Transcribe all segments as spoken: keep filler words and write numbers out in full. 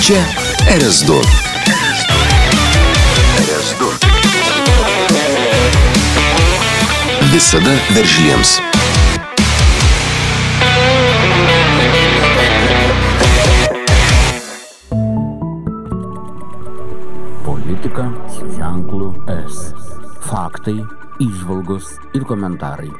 Čia R S du. R S du. Visada veržliems. Politika su ženklu S. Faktai, įžvalgos ir komentarai.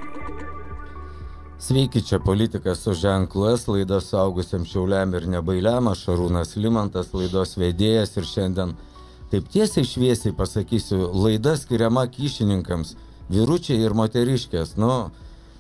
Sveiki, čia Politika su ženklu S, laida suaugusiam šiauliam ir nebailiam, aš Šarūnas Limantas, laidos vedėjas ir šiandien taip tiesiai šviesiai pasakysiu, laida skiriama kyšininkams, vyručiai ir moteriškės. Nu,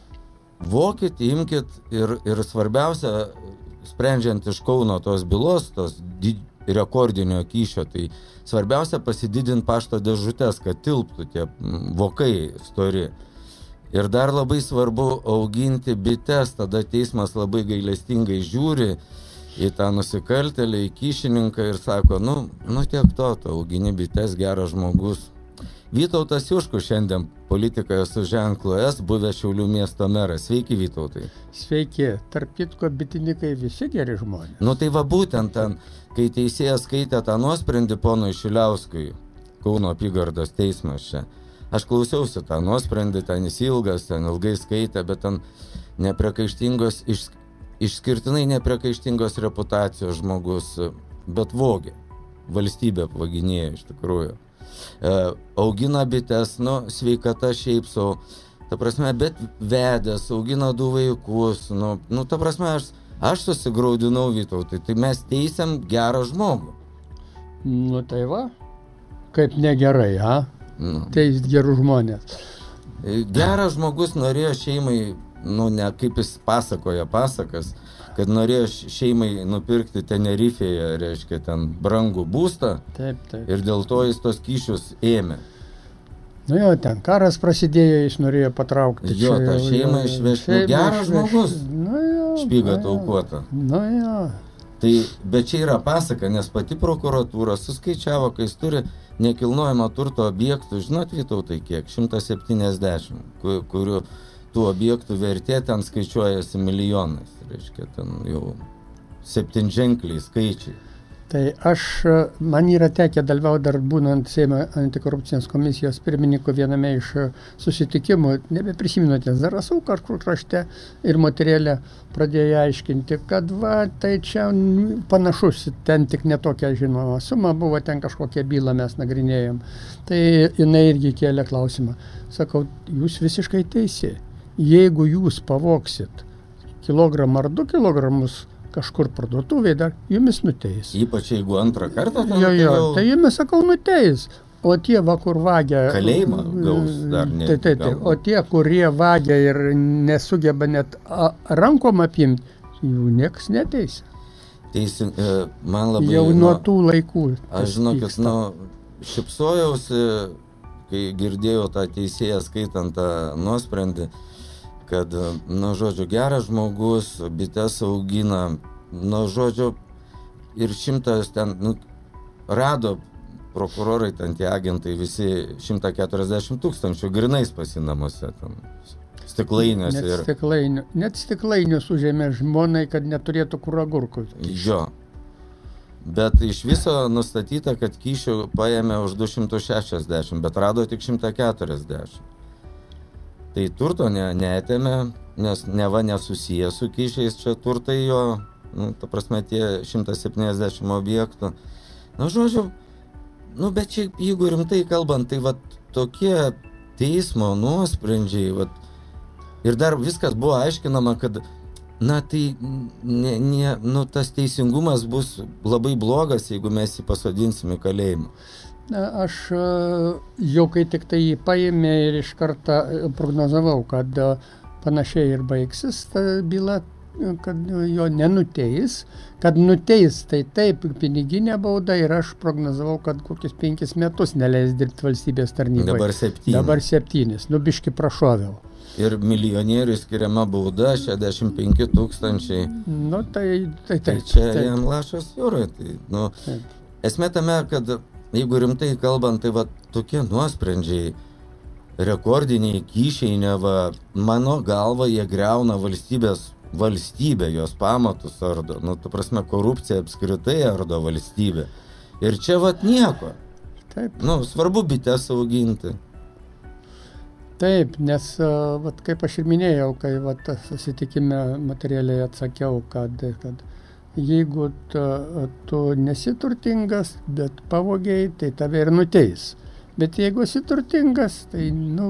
vokit, imkit ir, ir svarbiausia, sprendžiant iš Kauno tos bylos, tos di- rekordinio kyšio, tai svarbiausia pasididinti pašto dėžutes, kad tilptų tie vokai stori. Ir dar labai svarbu auginti bites, tada teismas labai gailestingai žiūri į tą nusikaltėlį, į kyšininką ir sako, nu, nu tiek to, tu augini bites, geras žmogus. Vytautas Juškus šiandien Politikoje su ženklu S, buvęs Šiaulių miesto meras. Sveiki, Vytautai. Sveiki, tarp kitko bitininkai visi geri žmonės. Nu tai va būtent ten, kai teisėjas skaitė tą nuosprendį ponui Šiliauskui, Kauno apygardos teismas čia. Aš klausiausi tą nuosprendį, ten jis ilgas, ten ilgai skaitė, bet ten nepriekaištingos, iš, išskirtinai nepriekaištingos reputacijos žmogus, bet vogė. Valstybė vaginėjo iš tikrųjų. E, augina bites, nu, sveikata šiaip sau, ta prasme, bet vedęs, augina du vaikus, nu, nu ta prasme, aš, aš susigraudinau, Vytautai, tai mes teisiam gerą žmogų. Nu tai va, kaip negerai, ha? Nu. Teist gerų žmonės. Geras žmogus norėjo šeimai, nu ne kaip jis pasakoja pasakas, kad norėjo šeimai nupirkti Tenerifėje, reiškia, ten brangų būstą. Taip, taip. Ir dėl to jis tos kyšius ėmė. Nu jo, ten karas prasidėjo, jis norėjo patraukti. Jo, čia tą jau- šeimą jau- išvežti. Nu, šeimą geras išvežti. žmogus. Nu jo. Špygą nu jo. taukuota. Nu jo. Tai, bet čia yra pasaka, nes pati prokuratūra suskaičiavo, kai jis turi nekilnojamo turto objektų, žinot, Vytautai, kiek? šimtas septyniasdešimt, kur, kurių tų objektų vertė ten skaičiuojasi milijonais, reiškia, ten jau septynženkliai skaičiai. Tai aš, man yra tekę dalyvauti dar būnant Seimo antikorupcinės komisijos pirmininku viename iš susitikimų, nebeprisimenu ten Zarasų kažkur krašte, ir moterėlė pradėjo aiškinti, kad va, tai čia panašus, ten tik netokia žinoma suma buvo, ten kažkokią bylą mes nagrinėjom. Tai jinai irgi kėlė klausimą. Sakau, jūs visiškai teisi, jeigu jūs pavoksit kilogramą ar du kilogramus kažkur parduotuvėje, dar jumis nuteis. Ypač jeigu antrą kartą, ten Jo, jo, jau tai jumis, sakau, nuteis. O tie, va, kur vagia... kalėjimą gaus dar ne. Tai, tai, tai. O tie, kurie vagia ir nesugeba net a, rankom apimti, jų nieks neteis. Teisi, e, man labai... Jau nuo nu, tų laikų. Aš žinokit, nu, šipsojausi, kai girdėjau tą teisėją skaitant tą nuosprendį, kad, nu, žodžiu, geras žmogus, bites augina, nu, žodžiu, ir šimtas ten, nu, rado prokurorai, ten tie agentai visi šimtą keturiasdešimt tūkstančių grinais pasinamuose, tam, stiklainiuose. Net, Ir, stiklainių, net stiklainius užėmė žmonai, kad neturėtų kur agurkų. jo. Bet iš viso nustatyta, kad kyšių paėmė už du šimtus šešiasdešimt, bet rado tik šimtą keturiasdešimt. Tai turto ne, neatėmė, nes neva nesusiję su kyšiais čia turtai jo, nu, ta prasme tie šimtas septyniasdešimt objektų. Nu, žodžiu, nu, bet čia, jeigu rimtai kalbant, tai vat tokie teismo nuosprendžiai, vat, ir dar viskas buvo aiškinama, kad, na, tai, ne, ne, nu, tas teisingumas bus labai blogas, jeigu mes jį pasodinsim į kalėjimą. Na, aš jau kai tik tai jį paėmė ir iš karto prognozavau, kad panašiai ir baigsis ta byla, kad jo nenuteis, kad nuteis, tai taip, piniginė bauda, ir aš prognozavau, kad kokius penkis metus neleis dirbti valstybės tarnyboje. Dabar septynis. Dabar septynis, nu biški prašoviau. Ir milijonieriui skiriama bauda šešiasdešimt penki tūkstančiai. Nu tai tai Tai taip. čia taip, jam lašas jūroje. Tai, nu, taip. esmė tame, kad jeigu rimtai kalbant, tai va tokie nuosprendžiai, rekordiniai kyšiai, neva, mano galva, jie greuna valstybės valstybė, jos pamatus ardo. Nu, ta prasme, korupcija apskritai ardo valstybė. Ir čia vat nieko. Taip. Nu, svarbu bites auginti. Taip, nes, vat, kaip aš ir minėjau, kai vat, susitikime materialiai atsakiau, kad, kad jeigu tu, tu nesi turtingas, bet pavogiai, tai tave ir nuteis. Bet jeigu esi turtingas, tai, nu,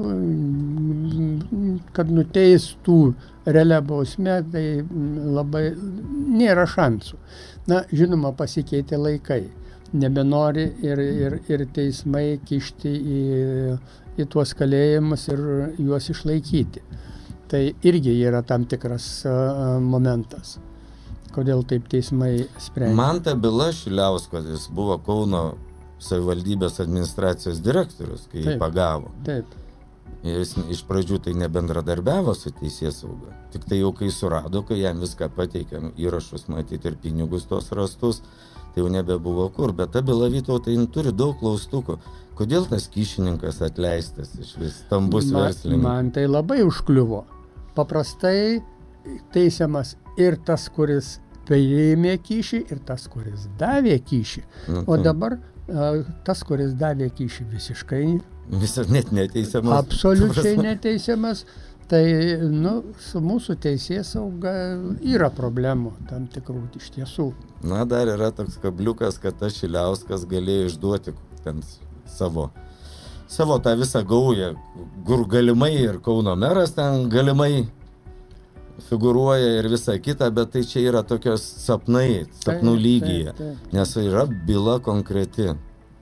kad nuteistų realią bausmę, tai labai nėra šansų. Na, žinoma, pasikeitė laikai. Nebenori ir, ir, ir teismai kišti į, į tuos kalėjimus ir juos išlaikyti. Tai irgi yra tam tikras uh, momentas, kodėl taip teismai sprendžia. Man ta byla Šiliausko, jis buvo Kauno savivaldybės administracijos direktorius, kai jį pagavo. Taip. Jis iš pradžių tai nebendradarbiavo su teisėsauga. Tik tai jau kai surado, kai jam viską pateikė, įrašus matyti ir pinigus tos rastus, tai jau nebebuvo kur. Bet ta byla Vytautai turi daug klaustukų. Kodėl tas kyšininkas atleistas iš vis stambus verslininkas? Man tai labai užkliuvo. Paprastai teisiamas ir tas, kuris paėmė kyšį, ir tas, kuris davė kyšį. Nu, o dabar tas, kuris davė kyšį, visiškai Visa, net neteisiamas. Absoliučiai neteisiamas. Tai, nu, su mūsų teisėsauga yra problemų tam tikrų iš tiesų. Na, dar yra toks kabliukas, kad tas Šiliauskas galėjo išduoti ten savo, savo tą visą gaują, kur galimai ir Kauno meras ten galimai figūruoja ir visa kita, bet tai čia yra tokios sapnai, sapnų lygyje, taip, taip. Nes yra byla konkreti.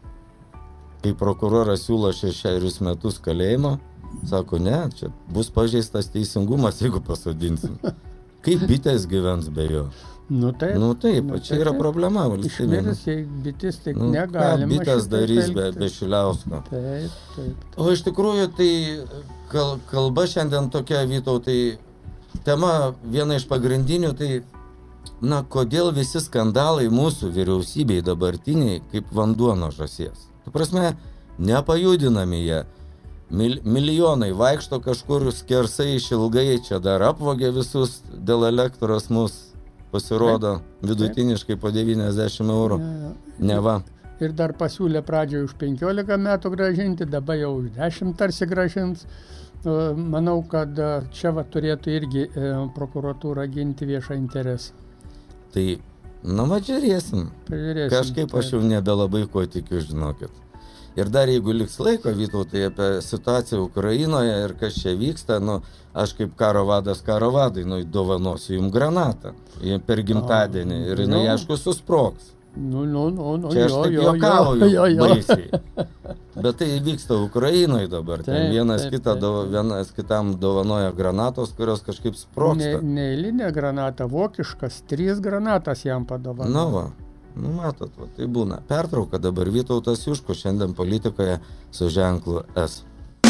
Kai prokuroras siūlo šešerius metus kalėjimo, sako, ne, čia bus pažeistas teisingumas, jeigu pasodinsim. Kaip bitės gyvens be jo? Nu taip, nu, taip nu, čia yra taip. Problema valstybė. Išmirus, jei bitės, tai nu, negalima. Ką bitės darys be, be Šiliausko? Taip, taip, taip. O iš tikrųjų, tai kal, kalba šiandien tokia, Vytautai, tema viena iš pagrindinių, tai, na, kodėl visi skandalai mūsų vyriausybei dabartiniai kaip vanduo nuo žąsies? Tu prasme, nepajudinami jie. Mil, milijonai vaikšto kažkur skersai išilgai, čia dar apvogė visus dėl elektros mus pasirodo vidutiniškai po devyniasdešimt eurų. Neva. Ir dar pasiūlė pradžioje už penkiolika metų gražinti, dabar jau už dešimt tarsi gražins. Manau, kad čia va turėtų irgi prokuratūra ginti viešą interesą. Tai, na, va, žiūrėsim. Pažiūrėsim. Kažkaip aš jau nebelabai ko tikiu, žinokit. Ir dar jeigu liks laiko, Vytautai, apie situaciją Ukrainoje ir kas čia vyksta, nu, aš kaip karo vadas karo vadai, nu, dovanosiu jums granatą per gimtadienį ir jinai, nu, aišku, susprogs. Nu, nu, nu, nu, čia aš jo, taip jo, juokauju jo, jo. baisiai. Bet tai vyksta Ukrainoje dabar. Taip, ten vienas, taip, kita, taip. Do, vienas kitam dovanoja granatos, kurios kažkaip sprogsta. Ne, neeilinė granata, vokiškas, trys granatas jam padovanoja. Nu, va. Nu, matot, va, tai būna. Pertrauka dabar Vytautas Juškus šiandien politikoje su ženklu S.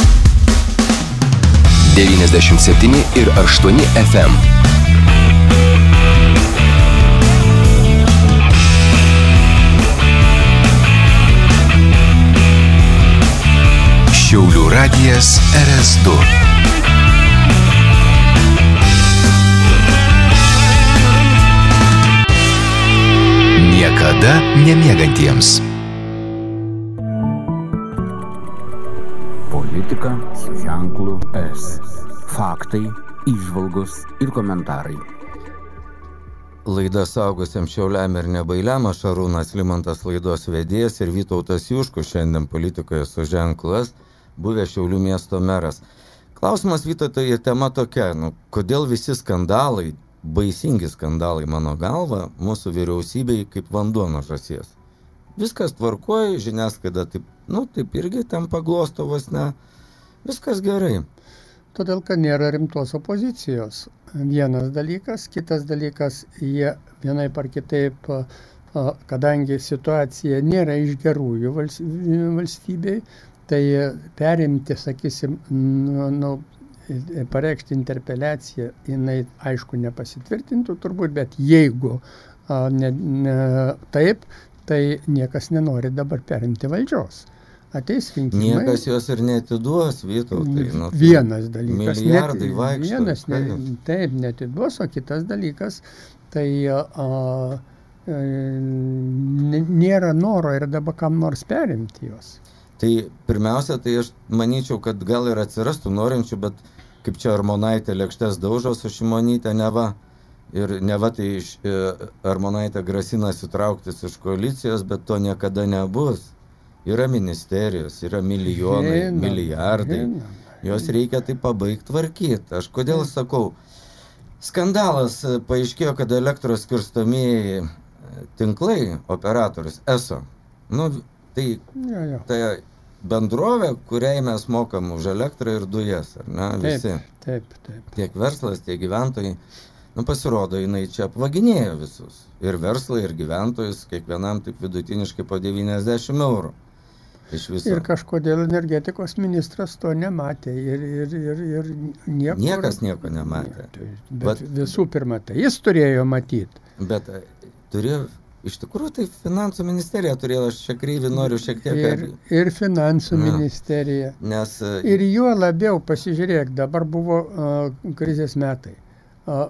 devyniasdešimt septyni ir aštuoni F M. Šiaulių radijas R S du. Niekada nemiegantiems. Politika su ženklu S. Faktai, įžvalgos ir komentarai. Laida saugusiam šiauliam ir nebailiam, aš Šarūnas Limantas, laidos vedėjas, ir Vytautas Juškus šiandien politikoje su ženklu S, buvęs Šiaulių miesto meras. Klausimas, Vytautai, tema tokia, nu, kodėl visi skandalai, baisingi skandalai mano galva, mūsų vyriausybei kaip vanduo nuo žąsies. Viskas tvarkoja, žiniasklaida taip, nu, taip irgi ten paglosto vos ne, viskas gerai. Todėl, kad nėra rimtos opozicijos. Vienas dalykas, kitas dalykas, jie vienaip ar kitaip, kadangi situacija nėra iš gerųjų valstybei, tai perimti, sakysim, nu, nu, pareikšti interpeliaciją, jinai aišku nepasitvirtintų turbūt, bet jeigu a, ne, ne, taip, tai niekas nenori dabar perimti valdžios. ateis rinkimai. Niekas jos ir neatiduos, Vytautai. Nu, vienas dalykas. Milijardai net, vaikšto. Vienas, ne, taip, neatiduos, o kitas dalykas, tai a, a, nėra noro ir dabar kam nors perimti jos. Tai pirmiausia, tai aš manyčiau, kad gal ir atsirastų norinčių, bet kaip čia Armonaitė lėkštes daužo su Šimonytė neva. Ir neva tai iš, Armonaitė grasinasi trauktis iš koalicijos, bet to niekada nebus. Yra ministerijos, yra milijonai, žinoma, milijardai. Žinoma. Jos reikia tai pabaigti tvarkyti. Aš kodėl sakau, skandalas paaiškėjo, kad elektros skirstomieji tinklai, operatorius, eso, nu, tai, ja, ja. tai bendrovė, kuriai mes mokam už elektrą ir dujas, ar ne, visi. Taip, taip, taip. Tiek verslas, tiek gyventojai. Nu, pasirodo, jinai čia apvaginėjo visus. Ir verslai, ir gyventojus, kiekvienam tik vidutiniškai po devyniasdešimt eurų. Iš viso. Ir kažkodėl energetikos ministras to nematė. Ir, ir, ir, ir niekur, Niekas nieko nematė. Bet, bet visų pirma, tai jis turėjo matyti. Bet turėjo, iš tikrųjų, tai finansų ministerija turėjo, aš čia kreivį noriu šiek tiek... Ir, ir finansų Na, ministerija. Nes... Ir juo labiau, pasižiūrėk, dabar buvo uh, krizės metai. Uh,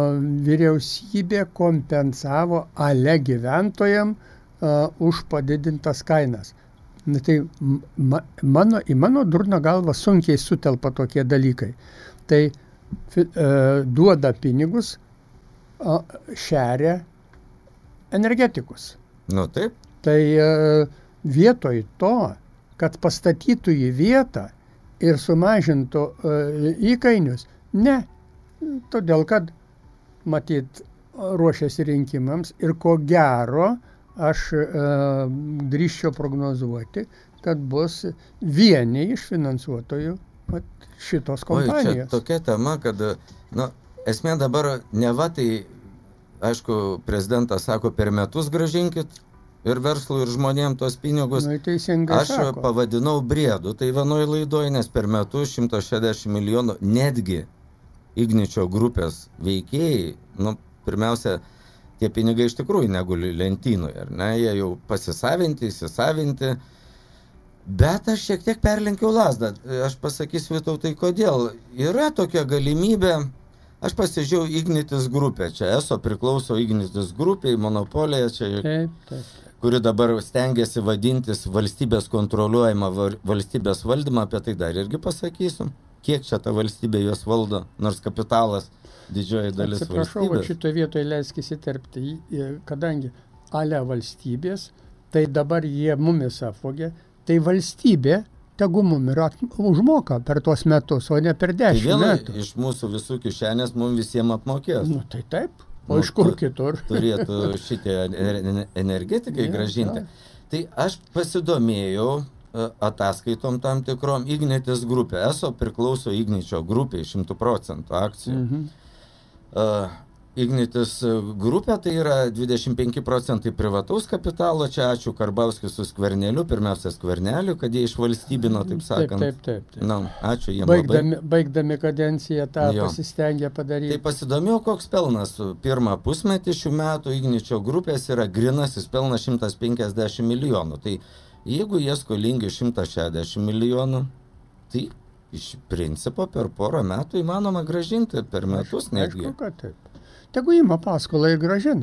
vyriausybė kompensavo ale gyventojam uh, už padidintas kainas. Na, tai ma, mano, į mano durną galvą sunkiai sutelpa tokie dalykai. Tai fi, uh, duoda pinigus, uh, šeria energetikus. Nu taip. Tai uh, vietoj to, kad pastatytų į vietą ir sumažintų uh, įkainius, ne. Todėl, kad matyt, ruošiasi rinkimams ir ko gero aš e, drįsčiau prognozuoti, kad bus vieni iš finansuotojų vat, šitos kompanijos. Oi, čia tokia tema, kad nu, esmė dabar neva tai, aišku, prezidentas sako, per metus grąžinkit ir verslui, ir žmonėm tos pinigus. Nu, teisingai aš sako. Pavadinau briedu, tai vienoj laidoj, nes per metus šimtas šešiasdešimt milijonų netgi Igničio grupės veikėjai, nu, pirmiausia, tie pinigai iš tikrųjų neguli lentynoje, ar ne, jie jau pasisavinti, įsisavinti, bet aš šiek tiek perlenkiau lazdą, aš pasakysiu, Vytautai, kodėl. Yra tokia galimybė, aš pasižiūrėjau Ignitis grupę, čia eso priklauso Ignitis grupiai, monopolija, čia, taip, taip. kuri dabar stengiasi vadintis valstybės kontroliuojama valstybės valdymą, apie tai dar irgi pasakysiu. Kiek čia ta valstybė juos valdo, nors kapitalas didžioji dalis Atsiprašau, valstybės. Atsiprašau, šitoje vietoje leiskis įterpti, kadangi ale valstybės, tai dabar jie mumis apvogė, tai valstybė tegu mum ir užmoka per tuos metus, o ne per dešimt tai metų. Iš mūsų visų kišenės mums visiems apmokės. Nu tai taip, o nu, iš kur kitur? Turėtų šitie energetikai gražinti. Ja. Tai aš pasidomėjau ataskaitom tam tikrom. Ignitis grupė, eso priklauso Igničio grupiai šimtų procentų akcijų. Mhm. Uh, Ignitis grupė tai yra dvidešimt penki procentai privataus kapitalo, čia ačiū Karbauskiui su Skverneliu, pirmiausia Skverneliu, kad jie išvalstybino, taip sakant. Taip, taip, taip. taip. Na, ačiū jiems baigdami, labai. Baigdami kadenciją tą jo. pasistengė padaryti. Tai pasidomėjau, koks pelnas pirmą pusmetį šių metų Igničio grupės yra grinasis pelnas šimtas penkiasdešimt milijonų. Tai jeigu jie skolingi šimtas šešiasdešimt milijonų, tai iš principo per porą metų įmanoma gražinti per metus netgi. Aišku, kad taip. Tegu ima paskolą ir gražina.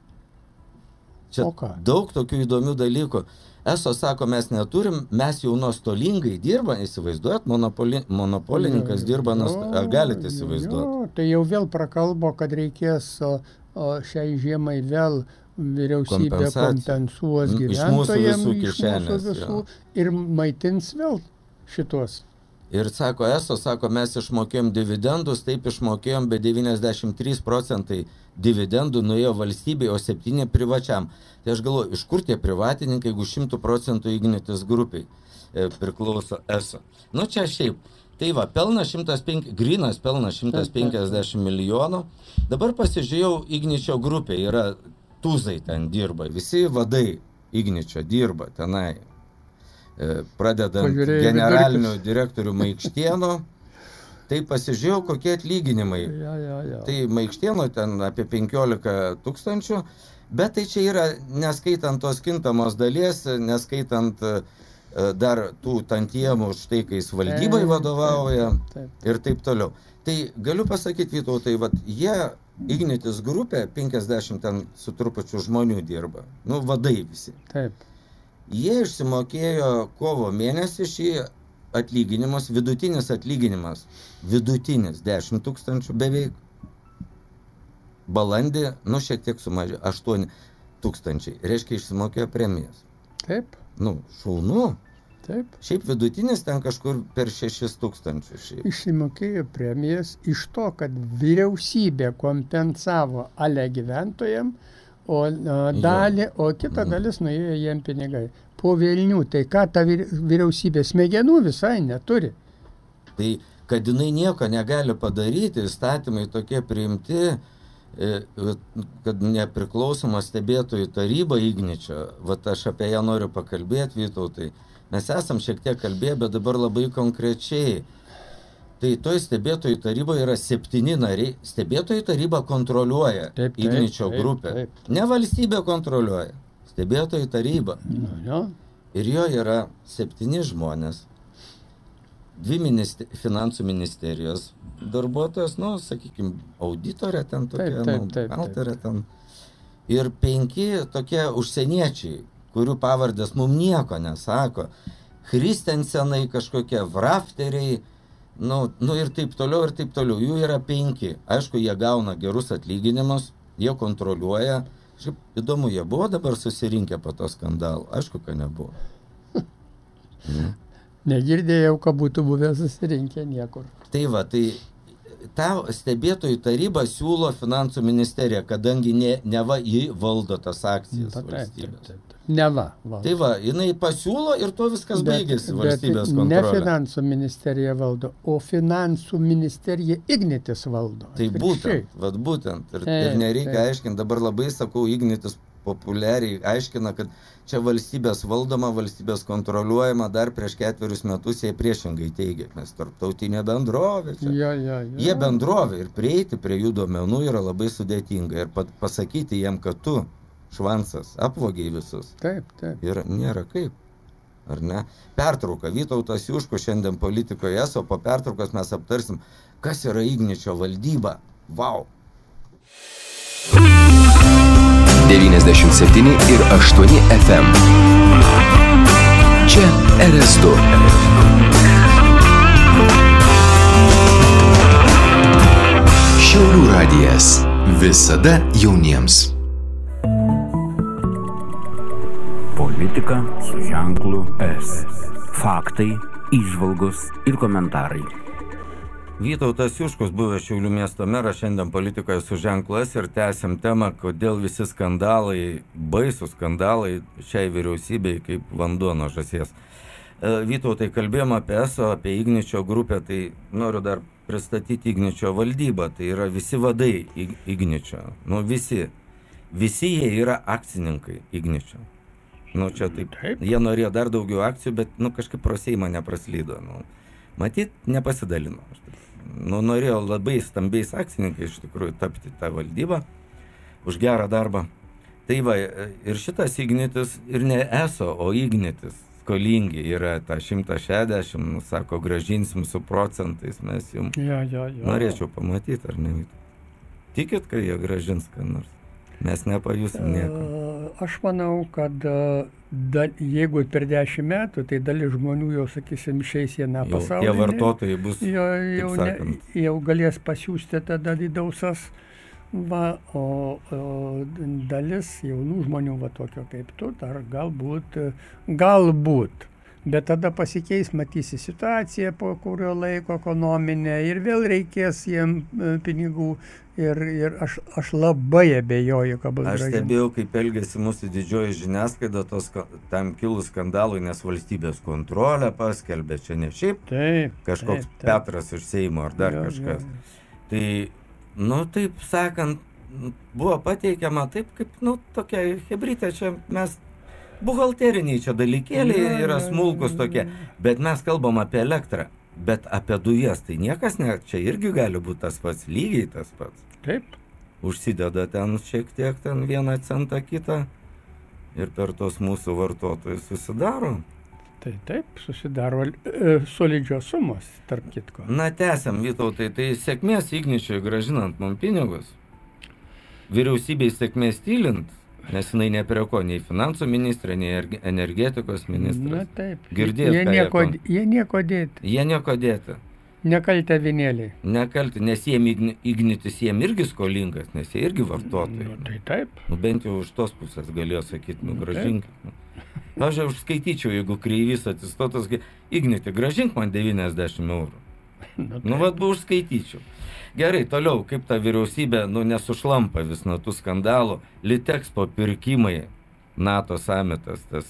Čia daug tokių įdomių dalykų. Eso sako, mes neturim, mes jau nuostolingai dirba, įsivaizduojat, monopoli, monopolininkas jo, dirba, nuosto, ar galite įsivaizduoti? Jo, tai jau vėl prakalbo, kad reikės o, o šiai žiemai vėl vyriausybė kompensuos gyventojams iš mūsų visų kišenės visų, ir maitins vėl šitos. Ir sako, eso, sako, mes išmokėjom dividendus, taip išmokėjom, bet devyniasdešimt trys procentai dividendų nuėjo valstybei, o septyni privačiam. Tai aš galvoju, iš kur tie privatininkai, jeigu šimtų procentų Ignitis grupiai e, priklauso eso. Nu čia šiaip, tai va, pelnas šimtas penki, grynas pelnas šimtas penkiasdešimt milijonų. Dabar pasižiūrėjau, Igničio grupė yra tūzai ten dirba, visi vadai Igničio dirba tenai. Pradedant Pažiūrėjai generalinių vidurkis. Direktorių Maikštieno, tai pasižiūrėjau, kokie atlyginimai. Ja, ja, ja. Tai Maikštieno ten apie penkiolika tūkstančių, bet tai čia yra neskaitant tos kintamos dalies, neskaitant e, dar tų tantiemų už tai, kai jis valdybai vadovauja taip, taip. ir taip toliau. Tai galiu pasakyti, Vytautai, vat jie Ignitis grupė penkiasdešimt ten su trupučiu žmonių dirba. Nu, vadai visi. Taip. Jie išsimokėjo kovo mėnesį šį atlyginimas, vidutinis atlyginimas, vidutinis dešimt tūkstančių beveik. Balandį, nu, šiek tiek sumažė, aštuoni tūkstančiai. Reiškia, išsimokėjo premijas. Taip. Nu, šaunu. Taip. Šiaip vidutinis ten kažkur per šešis tūkstančius. Šiaip. Išsimokėjo premijas iš to, kad vyriausybė kompensavo ale gyventojam, o a, dalį, o kita dalis nuėjo jiem pinigai. Po velnių, tai ką ta vyriausybė smegenų visai neturi. Tai, kad jinai nieko negali padaryti, įstatymai tokie priimti, kad nepriklausoma stebėtojų taryba Igničio, vat aš apie ją noriu pakalbėti, Vytautai. Mes esam šiek tiek kalbėję, bet dabar labai konkrečiai. Tai toj stebėtojų taryboje yra septyni nariai. Stebėtojų taryba kontroliuoja taip, taip, Igničio taip, grupę. taip. Ne valstybė kontroliuoja. Stebėtojų taryba. Nu, jo. Ir jo yra septyni žmonės. Dvi minister, finansų ministerijos darbuotojas, nu, sakykime, auditorė ten tokia, Taip, taip, nu, taip, autorė ten. Ir penki tokie užsieniečiai, kurių pavardės mums nieko nesako. Christensenai kažkokie, Vrafteriai, nu, nu ir taip toliau, ir taip toliau. Jų yra penki. Aišku, jie gauna gerus atlyginimus, jie kontroliuoja. Šiaip įdomu, jie buvo dabar susirinkę po to skandalų. Aišku, kad nebuvo. Mm. Negirdėjau, kad būtų buvę susirinkę niekur. Tai va, tai ta stebėtojų taryba siūlo finansų ministeriją, kadangi ne, neva jį valdo tas akcijas Ta, taip, valstybės. taip, taip. Neva. Va. Tai va, jinai pasiūlo ir to viskas Bet- baigėsi bet valstybės Ne kontrolė. finansų ministerija valdo, o finansų ministerija Ignitis valdo. Tai Atvirkščiai. būtent, vat būtent. Ir, Taip, ir nereikia taip. aiškinti, dabar labai sakau, Ignitis populiariai aiškina, kad čia valstybės valdoma, valstybės kontroliuojama, dar prieš ketverius metus jie priešingai teigia, mes tarptautinė bendrovė. Čia. Jo, jo, jo. Jie bendrovė ir prieiti prie jų duomenų yra labai sudėtinga ir pat pasakyti jiem, kad tu, švansas, apvogiai visus. Taip, taip. Ir nėra kaip. Ar ne? Pertrauka. Vytautas Juškus šiandien politikoje, o po pertraukos mes aptarsim, kas yra Igničio valdyba. Vau. devyniasdešimt septyni ir aštuoni F M. Čia R S du. Šiaulių radijas. Visada jauniems. Politika su ženklu S. Faktai, įžvalgos ir komentarai. Vytautas Juškus, buvęs Šiaulių miesto meras, šiandien politikoje su ženklu S ir tęsiam temą, kodėl visi skandalai, baisūs skandalai šiai vyriausybei kaip vanduo nuo žąsies. Vytautai, kalbėjom apie ESO, apie Igničio grupę, tai noriu dar pristatyti Igničio valdybą. Tai yra visi vadai Igničio. Nu, visi. Visi jie yra akcininkai Igničio. Nu, čia taip. Taip. Jie norėjo dar daugiau akcijų, bet, nu, kažkaip pro Seimą nepraslydo. Nu, matyt, nepasidalino. Nu, norėjo labai stambiais akcininkais iš tikrųjų tapti tą valdybą už gerą darbą. Tai va, ir šitas Ignitis, ir ne ESO, o Ignitis, skolingi yra tą šimtą šešiasdešimt, nu, sako, gražinsim su procentais, mes jums Jo, jo, jo. norėčiau pamatyti, ar ne? Tikit, kad jie gražins ką nors? Mes nepajusim nieko. E, Aš manau, kad e, da, jeigu per dešimt metų, tai dalis žmonių jau, sakysim, išeis į Jau pasaulį. tie vartotojai bus, Jo, jau, taip ne, sakant. jau galės pasiūsti tada į dausas. Va, o, o dalis jaunų žmonių, va tokio kaip tu, dar galbūt, galbūt. Bet tada pasikeis, matysi situaciją po kurio laiko ekonominė ir vėl reikės jiem e, pinigų ir, ir aš, aš labai abejoju, kad bus Aš grąžinta. stebėjau, kaip elgėsi mūsų didžioji žiniasklaida tos, ska- tam kilus skandalui, nes valstybės kontrolę paskelbė, čia ne šiaip Taip, kažkoks taip, taip. Petras iš Seimo ar dar Jo, kažkas. jo. Tai, nu, taip sakant, buvo pateikiama taip, kaip, nu, tokia hebrytė, čia mes buhalteriniai čia dalykėliai Jo, yra jo, smulkus jo, tokie, jo. bet mes kalbam apie elektrą, bet apie dujas, tai niekas ne, čia irgi gali būti tas pats, lygiai tas pats. Taip. Užsideda ten šiek tiek, ten vieną centą kitą ir per tos mūsų vartotojus susidaro Tai taip, susidaro e, solidžios sumos, tarp kitko. Na, tęsiam, Vytautai, tai sėkmės Igničiui grąžinant mums pinigus, vyriausybei sėkmės tylint, nes jinai ne prie ko, nei finansų ministrė, nei energetikos ministras. Na taip, Girdėjot, jie, ką nieko, jie, jie nieko dėti, jie nieko dėti. nekaltę vienėliai. Nekalti, nes jiem Igni- Ignitis jiem irgi skolingas, nes jie irgi vartotojai. Nu, tai taip. Nu, bent jau už tos pusės galėjo sakyti, nu, gražinkit. Aš jau užskaityčiau, jeigu kreivys atsistotas, Igniti, gražink man devyniasdešimt eurų. Nu, Nu, vad, buvo užskaityčiau. Gerai, toliau, kaip ta vyriausybė, nu, nesušlampa vis nuo tų skandalų. Litexpo pirkimai, NATO samitas, tas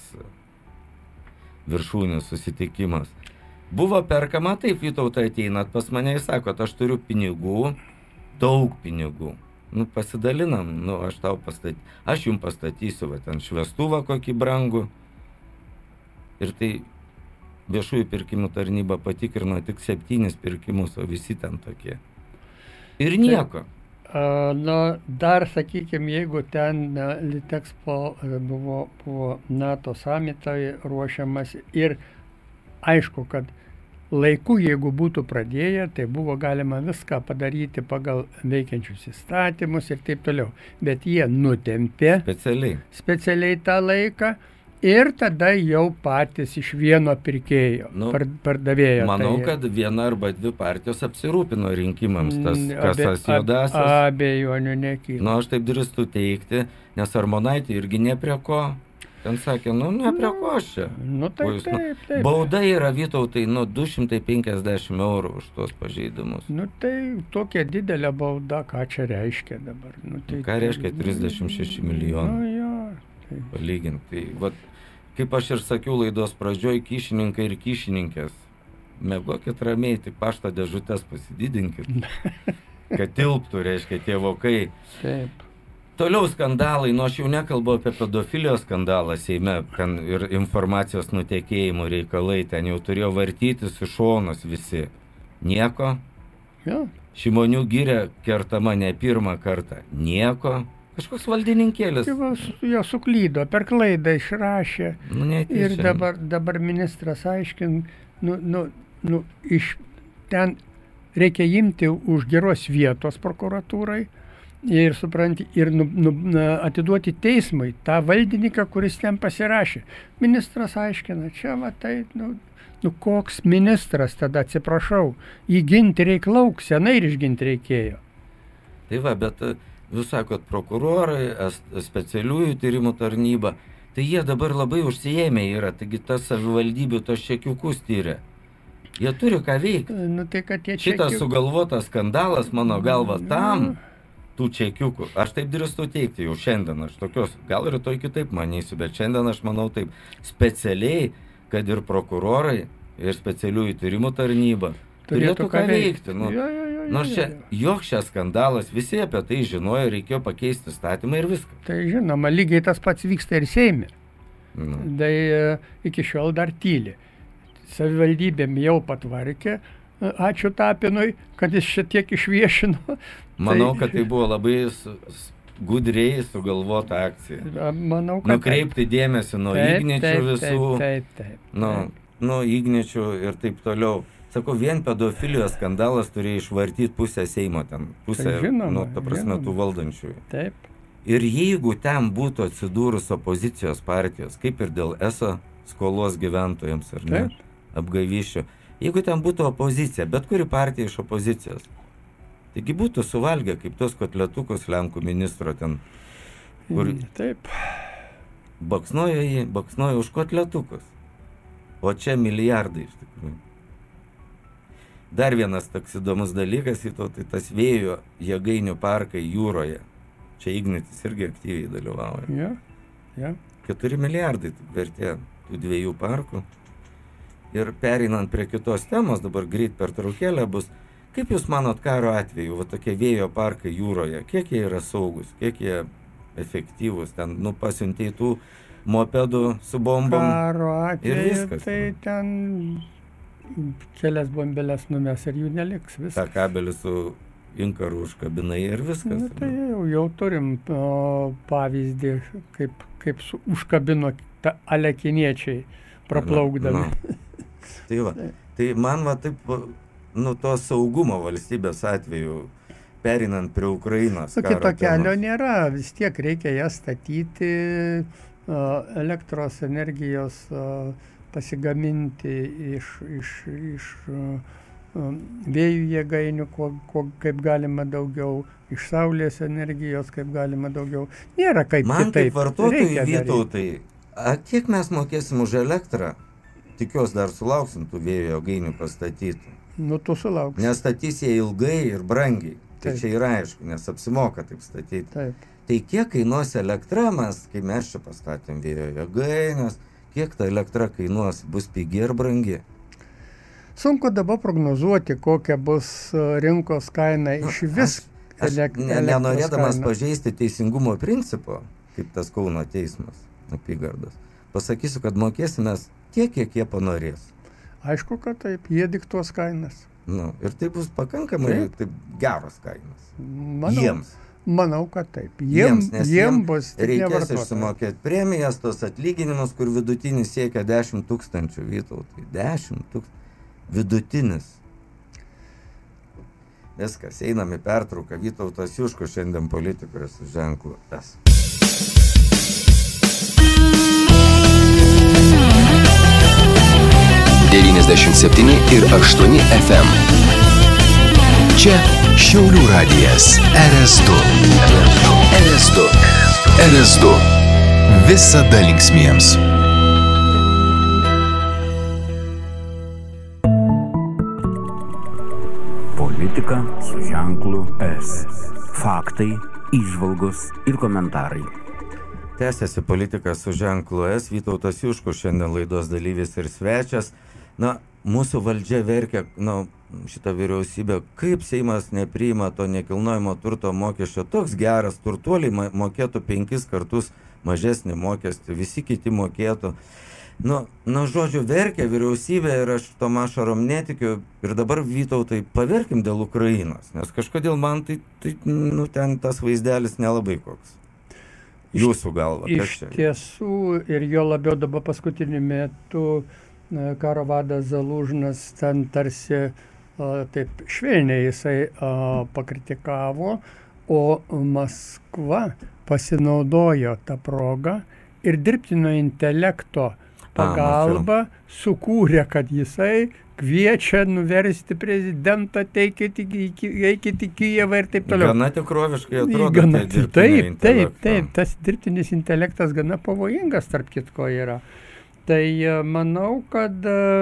viršūnių susitikimas. Buvo perkama, taip, Vytautai, ateinat pas mane, jūs sakot, aš turiu pinigų, daug pinigų. Nu, pasidalinam, nu, aš tau pastatysiu, aš jums pastatysiu, va, ten šviestuvą kokį brangų. Ir tai viešųjų pirkimų tarnyba patikrino tik septynis pirkimus, o visi ten tokie. Ir nieko. A, na, dar, sakykime, jeigu ten na, Litexpo e, buvo, buvo NATO samitai ruošiamas ir aišku, kad laiku, jeigu būtų pradėję, tai buvo galima viską padaryti pagal veikiančius įstatymus ir taip toliau. Bet jie nutempė Specialiai. specialiai tą laiką ir tada jau patys iš vieno pirkėjo, Nu, par, pardavėjo. Manau, tai, kad viena arba dvi partijos apsirūpino rinkimams tas Mm, kasas abe- juodasias. ab- Abejonių nekyla. Nu, aš taip drįstu teikti, nes Armonaitė irgi ne prie ko. Ten sakė, nu, ne prie ko aš čia. Nu, O taip, jūs, nu, taip, taip. Bauda yra, Vytautai, nu, du šimtai penkiasdešimt eurų už tos pažeidimus. Nu, tai tokia didelė bauda, ką čia reiškia dabar. Nu, tai, Ką reiškia trisdešimt šeši milijonai? Nu, jo, tai, Palyginti. Tai, vat, kaip aš ir sakiau laidos pradžioj, kyšininkai ir kyšininkės. Mėgokit ramiai, tik pašto dėžutės pasididinkit. Kad tilptų, reiškia, tie vokai. taip. Toliau skandalai, nu aš jau nekalbu apie pedofilijos skandalą Seime, ten ir informacijos nutekėjimo reikalai, ten jau turėjo vartytis iš šonus visi. Nieko. Jo. Šimonių gyrė kertama ne pirmą kartą. Nieko. Kažkoks valdininkėlis. Tai va, su- jo suklydo, per klaidą išrašė. Nu, netyčia. Ir dabar, dabar ministras aiškin, nu, nu, nu, iš ten reikia imti už geros vietos prokuratūrai ir, supranti, ir nu, nu, na, atiduoti teismui tą valdininką, kuris ten pasirašė. Ministras aiškina, čia va tai, nu, nu koks ministras tada, atsiprašau, įginti reik lauk, senai ir išginti reikėjo. Tai va, bet jūs sakot, prokurorai, es- specialiųjų tyrimų tarnyba, tai jie dabar labai užsiėmę yra, taigi tas savivaldybių tos čekiukus tyria. Jie turi ką veikti. Nu, tai, kad tie čia... Šitas sugalvotas skandalas, mano galva, tam tų čekiukų. Aš taip drįstu teikti jau šiandien, aš tokios, gal rytoj kitaip manysiu, bet šiandien aš manau taip specialiai, kad ir prokurorai, ir specialiųjų tyrimų tarnyba turėtų ką veikti. Nu, Jo, jo, jo, nors jo, čia jo. joks šias skandalas, visi apie tai žinojo, reikėjo pakeisti statymą ir viską. Tai žinoma, lygiai tas pats vyksta ir Seime. Nu. Tai e, iki šiol dar tyli. Savivaldybėm jau patvarkė, e, ačiū Tapinui, kad jis šitiek išviešino. Manau, kad tai buvo labai su, s- gudriai sugalvota akcija. A, Manau, kad Nukreipti dėmesį nuo taip, Igničių taip, visų, Taip, taip, taip. nuo, nuo Igničių ir taip toliau. Sakau, vien pedofilijos skandalas turėjo išvartyti pusę Seimo ten, pusę, Tai žinoma, nu, ta prasme, žinoma. tų valdančiųjų. Taip. Ir jeigu ten būtų atsidūrus opozicijos partijos, kaip ir dėl eso skolos gyventojams, ar ne, Taip. apgaivyščio, jeigu ten būtų opozicija, bet kuri partija iš opozicijos, taigi būtų suvalgę kaip tos kotletukus Lenkų ministro ten, kur Mm, Taip. baksnojo jį, baksnojo už kotletukus. O čia milijardai iš tikrųjų. Dar vienas toks įdomus dalykas, tai tas vėjo jėgainių parkai jūroje. Čia Ignitis irgi aktyviai dalyvauja. Ja, ja. keturi milijardai vertė tų dviejų parkų. Ir pereinant prie kitos temos, dabar greit pertraukėlė bus, kaip jūs manot karo atveju, va tokie vėjo parkai jūroje, kiek jie yra saugus, kiek jie efektyvūs, ten, nu, pasiuntė tų mopedų su bombom. Karo ir atveju, viskas, tai ten kelias bombelės numes ir jų neliks. tą Viskas. kabelį su inkaru užkabinai ir viskas. Na, tai jau, jau turim o, pavyzdį, kaip, kaip su, užkabino ta alekiniečiai praplaukdami. Nu, tai va, tai man va taip, nu, to saugumo valstybės atveju, perinant prie Ukrainos. Nu, kito kelio nėra, vis tiek reikia ją statyti, elektros energijos pasigaminti iš, iš, iš vėjų jėgainių, ko, ko, kaip galima daugiau, iš saulės energijos, kaip galima daugiau. Nėra kaip man kitaip. Man kaip vartotojai, Vytautai, a, kiek mes mokėsim už elektrą? Tikiuosi dar sulauksim tų vėjo jėgainių pastatytų. Nu, tu sulauksi. Nes statys jie ilgai ir brangiai. Tai taip. Čia yra aišku, nes apsimoka taip statyti. Taip. Tai kiek kainuos elektra, mes, kai mes čia pastatėm vėjo jėgaines, kiek ta elektra kainuos, bus pigi ir brangi? Sunku dabar prognozuoti, kokia bus rinkos kaina nu, iš vis aš, aš ne, nenorėdamas pažeisti teisingumo principo, kaip tas Kauno teismas apygardos, pasakysiu, kad mokėsime tiek, kiek jie panorės. Aišku, kad taip, jie diktuos kainas. Nu, ir tai bus pakankamai taip. Taip, geros kainos. Manau, jiems. Manau, kad taip. Jiem, jiems, nes jiem jiem bus reikės išsimokėti premijas, tos atlyginimus, kur vidutinis siekia dešimt tūkstančių, Vytautai. dešimt tūkstančių. Vidutinis. Viskas, einam į pertrauką. Vytautas Juškus šiandien politikoje su ženklu S. devyniasdešimt septyni ir aštuoni F M. Čia Šiaulių radijas R S du. R S du. R S du. Visada linksmiems. Politika su ženklu S. Faktai, įžvalgos ir komentarai. Tęsiasi politika su ženklu S. Vytautas Juškus šiandien laidos dalyvis ir svečias. Na, mūsų valdžia verkia, na, šitą vyriausybę, kaip Seimas nepriima to nekilnojamo turto mokesčio. Toks geras, turtuoliai mokėtų penkis kartus mažesnį mokestį, visi kiti mokėtų. Nu, nu, žodžiu, verkia vyriausybė ir aš tom ašarom netikiu. Ir dabar, Vytautai, paverkim dėl Ukrainos, nes kažkodėl man tai, tai nu, ten tas vaizdelis nelabai koks. Jūsų galva. Iš tiesų, ir jo labiau dabar paskutiniu metu karo vadas Zalužnas ten tarsi a, taip švelniai jisai a, pakritikavo, o Maskva pasinaudojo tą progą ir dirbtinio intelekto pagalba A, sukūrė, kad jisai kviečia nuversti prezidentą, teikit į Kijevą ir taip toliau. Gana tikroviškai atrodo. Gana, tai taip, taip, taip, tas dirbtinis intelektas gana pavojingas, tarp kitko yra. Tai manau, kad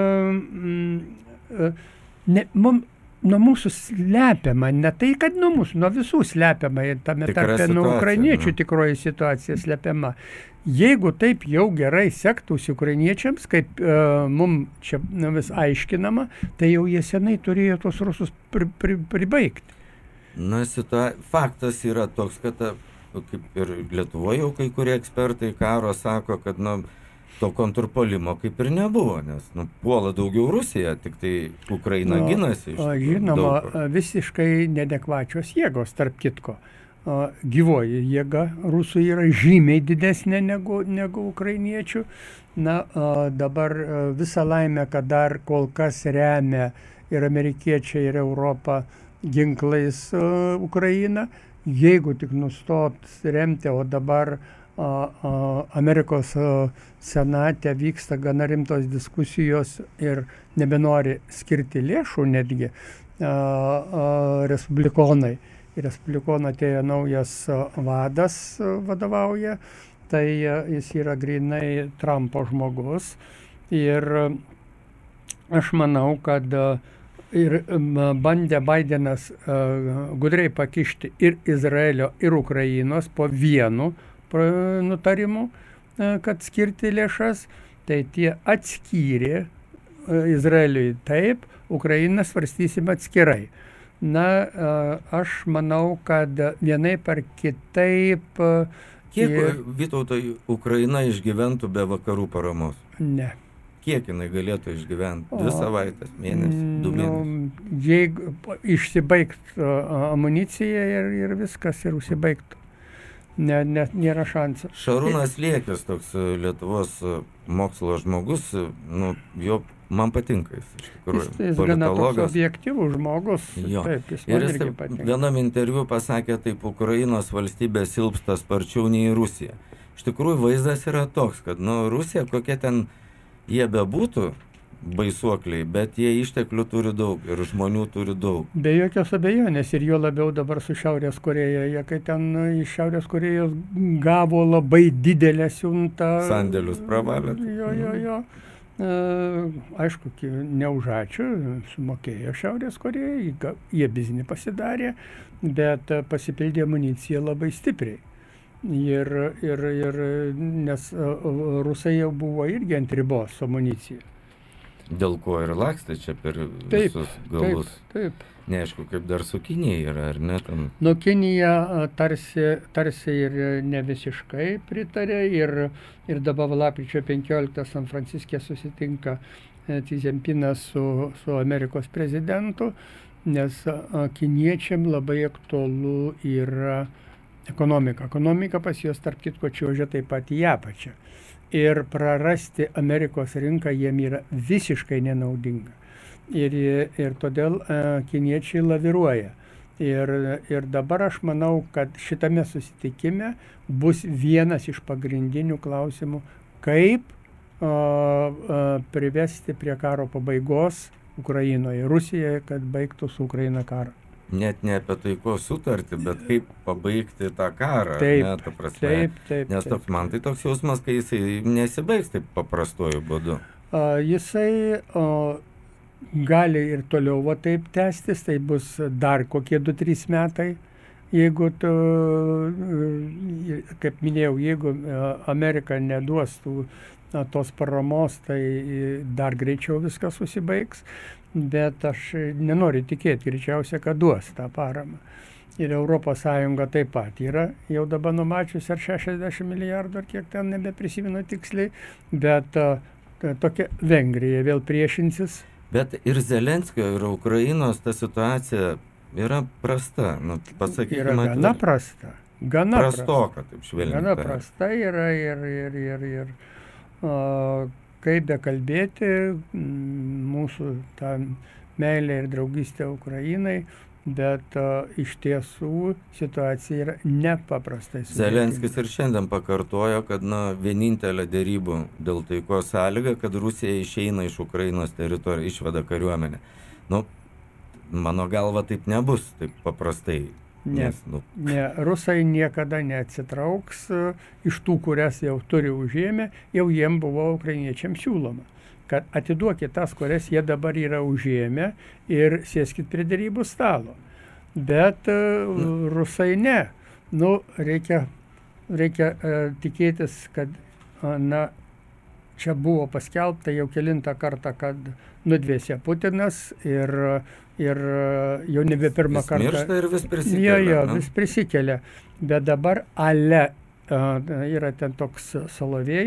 ne, mum, nuo mūsų slepiama, ne tai, kad nuo mūsų, nuo visų slepiama, tame tarpe nuo ukrainiečių nu. tikroji situacija slepiama. Jeigu taip jau gerai sektųsi ukrainiečiams, kaip e, mum čia vis aiškinama, tai jau jie senai turėjo tos rusus pri, pri, pribaigti. Na, situa... faktas yra toks, kad kaip ir Lietuvoje jau kai kurie ekspertai karo sako, kad na, to kontrpolimo kaip ir nebuvo, nes nu, puola daugiau Rusija, tik tai Ukraina no, ginasi. Žinoma, visiškai neadekvačios jėgos, tarp kitko. Gyvoji jėga rusų yra žymiai didesnė negu, negu ukrainiečių. Na, dabar visą laimę, kad dar kol kas remia ir amerikiečiai, ir Europą ginklais Ukrainą. Jeigu tik nustot remti, o dabar a, a, Amerikos a, senate vyksta gana rimtos diskusijos ir nebenori skirti lėšų netgi a, a, respublikonai. Respublikonų atėjo naujas vadas vadovauja, tai jis yra grinai Trumpo žmogus. Ir aš manau, kad ir bandė Bidenas gudriai pakišti ir Izraelio, ir Ukrainos po vienu nutarimu, kad skirti lėšas, tai tie atskyrė Izraeliui taip, Ukrainą svarstysim atskirai. Na, aš manau, kad vienaip ar kitaip... Kiek, ir... Vytautai, Ukraina išgyventų be vakarų paramos? Ne. Kiek jinai galėtų išgyventi? Dvi savaitės, mėnesį, du mėnesius? Nu, jeigu išsibaigtų amunicija ir, ir viskas ir užsibaigtų. ne, ne, nėra šansų. Šarūnas Liekis, toks Lietuvos mokslo žmogus, nu, jo man patinka jis, iš tikrųjų. Jis, jis gana toks objektyvus žmogus. Jo. Taip, jis ir man jis irgi patinka. vienam interviu pasakė, taip, Ukrainos valstybė silpsta sparčiau nei Rusija. Iš tikrųjų, vaizdas yra toks, kad, nu, Rusija, kokie ten jie bebūtų, baisuokliai, bet jie išteklių turi daug ir žmonių turi daug. Be jokios abejonės ir jo labiau dabar su Šiaurės Koreja, jie kai ten iš Šiaurės Korejos gavo labai didelę siuntą. Sandėlius pravalė. Jo, jo, jo. E, aišku, ne už ačiū, sumokėjo Šiaurės Korejai, jie biznį pasidarė, bet pasipildė amunicija labai stipriai. Ir, ir, ir, nes rusai jau buvo irgi ant ribos amunicija. Dėl ko ir lakstė čia per taip, visus galus. Taip, taip. Neaišku, kaip dar su Kinija yra, ar ne? Tam... Nu, Kinija tarsi, tarsi ir ne visiškai pritarė ir, ir dabar lapkričio penkioliktą San Franciske susitinka Xi Jinpingas su, su Amerikos prezidentu, nes kiniečiam labai aktualu yra ekonomika. Ekonomika pas juos tarp kitko čiuožia taip pat į apačią. Ir prarasti Amerikos rinką jiem yra visiškai nenaudinga. Ir, ir todėl uh, kiniečiai laviruoja. Ir, ir dabar aš manau, kad šitame susitikime bus vienas iš pagrindinių klausimų, kaip uh, uh, privesti prie karo pabaigos Ukrainoje, Rusijoje, kad baigtų su Ukraina karą. Net ne apie taikos sutartį, bet kaip pabaigti tą karą. Taip, ne, ta prasme. taip, taip. Nes toks, man tai toks jausmas, kai jisai nesibaigs taip paprastuoju būdu. Uh, jisai uh, gali ir toliau va taip tęstis, tai bus dar kokie du trys metai. Jeigu tu, uh, kaip minėjau, jeigu uh, Amerika neduos tų, uh, tos paramos, tai dar greičiau viskas susibaigs. Bet aš nenoriu tikėti, greičiausia, kad duos tą paramą. Ir Europos Sąjunga taip pat yra jau dabar numačius ar šešiasdešimt milijardų, ar kiek ten nebeprisimenu tiksliai, bet uh, tokia Vengrija vėl priešinsis. Bet ir Zelenskio, ir Ukrainos ta situacija yra prasta. Nu, yra gana atvar... prasta. Gana prastoka, taip švelniai. Gana prasta yra ir... ir, ir, ir uh, kaip bekalbėti, mūsų tą meilę ir draugystę Ukrainai, bet uh, iš tiesų situacija yra nepaprastai sudėtinga. Zelenskis ir šiandien pakartojo, kad na, vienintelė dėrybų dėl taikos sąlyga, kad Rusija išeina iš Ukrainos teritorijos, išveda kariuomenę. Nu, mano galva taip nebus, taip paprastai. Ne, Nes, nu... ne, rusai niekada neatsitrauks uh, iš tų, kurias jau turi užėmę, jau jiem buvo ukrainiečiams siūloma, kad atiduokit tas, kurias jie dabar yra užėmę ir sėskit prie derybų stalo. Bet uh, mm. rusai ne. Nu, reikia, reikia uh, tikėtis, kad uh, na, čia buvo paskelbta jau kelintą kartą, kad nudvėsė Putinas ir, ir jau nebe pirmą vis kartą. Miršta ir vis prisikelia. Jo, jo, ne? vis prisikelia. Bet dabar ale yra ten toks Solovej.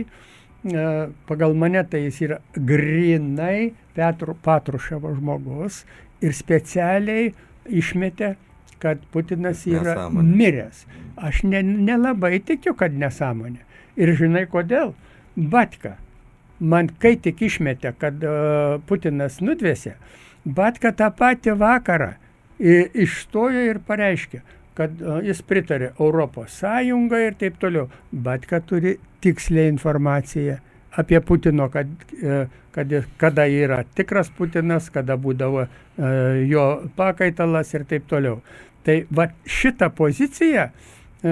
Pagal mane tai jis yra grinai Petru, Patruševo žmogus ir specialiai išmetė, kad Putinas yra nesąmonė. Miręs. Aš ne, nelabai tikiu, kad nesąmonė. Ir žinai kodėl? Batka. Man kai tik išmetė, kad uh, Putinas nudvėsė, Batka tą patį vakarą išstojo ir pareiškė, kad uh, jis pritarė Europos Sąjungą ir taip toliau. Batka turi tikslę informaciją apie Putino, kad, uh, kad, kada yra tikras Putinas, kada būdavo uh, jo pakaitalas ir taip toliau. Tai va šitą poziciją uh,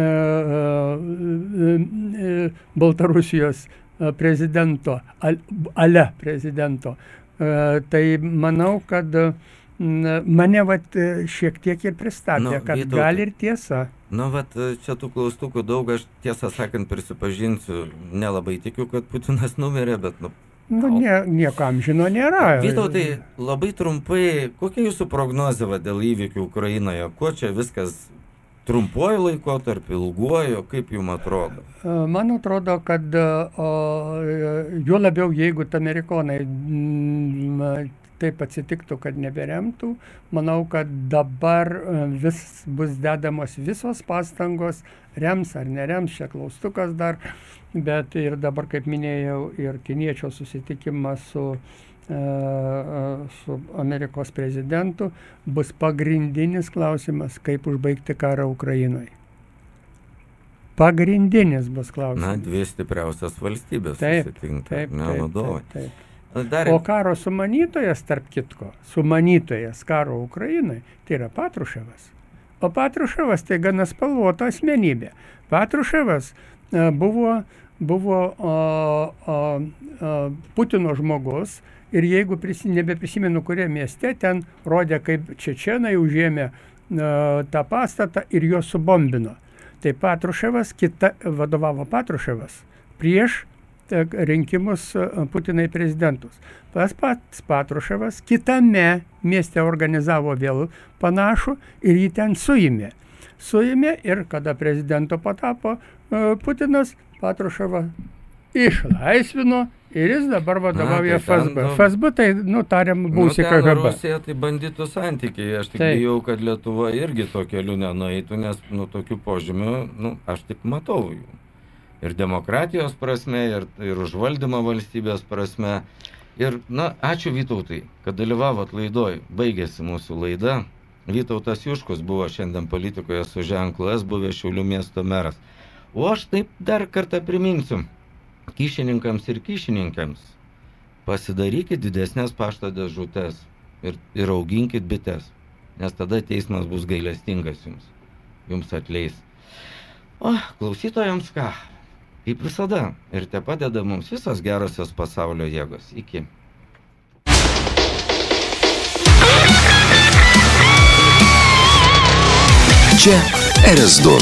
uh, uh, Baltarusijos prezidento, ale prezidento. Tai manau, kad mane vat šiek tiek ir pristabdė, nu, kad Vytautai, gal ir tiesa. Nu, vat čia tų klaustukų daug, aš tiesą sakant prisipažinsiu, nelabai tikiu, kad Putinas numirė, bet nu... Nu, nie, niekam žino nėra. Vytautai, labai trumpai, kokia jūsų prognozė va, dėl įvykių Ukrainoje? Kuo čia viskas trumpuoju laikotarpiu, ilguoju, kaip jums atrodo? Man atrodo, kad o, juo labiau, jeigu amerikonai taip atsitiktų, kad neberemtų. Manau, kad dabar vis bus dedamos visos pastangos, rems ar nerems, čia klaustukas dar, bet ir dabar, kaip minėjau, ir Kiniečio susitikimas su su Amerikos prezidentu bus pagrindinis klausimas, kaip užbaigti karą Ukrainoje. Pagrindinis bus klausimas. Na, dvi stipriausias valstybės taip, susitinka, taip, ne taip, vadovai. Taip, taip. Dar... O karo sumanytojas, tarp kitko, sumanytojas karo Ukrainoje, tai yra Patruševas. O Patruševas tai gana spalvota asmenybė. Patruševas uh, buvo, buvo uh, uh, uh, Putino žmogus. Ir jeigu prisi, nebeprisimenu, kurie mieste, ten rodė, kaip čečenai užėmė uh, tą pastatą ir juos subombino. Tai Patruševas, kita, vadovavo Patruševas prieš uh, rinkimus uh, Putinai prezidentus. Pas pats Patruševas kitame mieste organizavo vėl panašų ir jį ten suėmė. Suėmė ir kada prezidento patapo uh, Putinas, Patruševą išlaisvino. Ir jis dabar vadovauja F S B. Nu, F S B tai, nu, tariam, būsi nu, K G B. Rusija tai bandytų santykiai. Aš tik Taip. bijau, kad Lietuva irgi to keliu nenueitų, nes nu, tokių požymių, nu, aš tik matau jų. Ir demokratijos prasme, ir, ir užvaldymo valstybės prasme. Ir, na, ačiū Vytautai, kad dalyvavot laidoj. Baigėsi mūsų laida. Vytautas Juškus buvo šiandien politikoje su ženklu S, buvęs Šiaulių miesto meras. O aš taip dar kartą priminsiu. Kyšininkams ir kyšininkams pasidarykit didesnės pašto dėžutes ir, ir auginkit bites, nes tada teismas bus gailestingas jums, jums atleis. O klausytojams ką? Kaip visada, ir te padeda mums visos gerosios pasaulio jėgos. Iki. Čia R S du.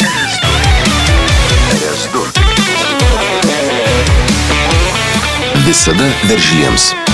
R S du. Visada veržliems.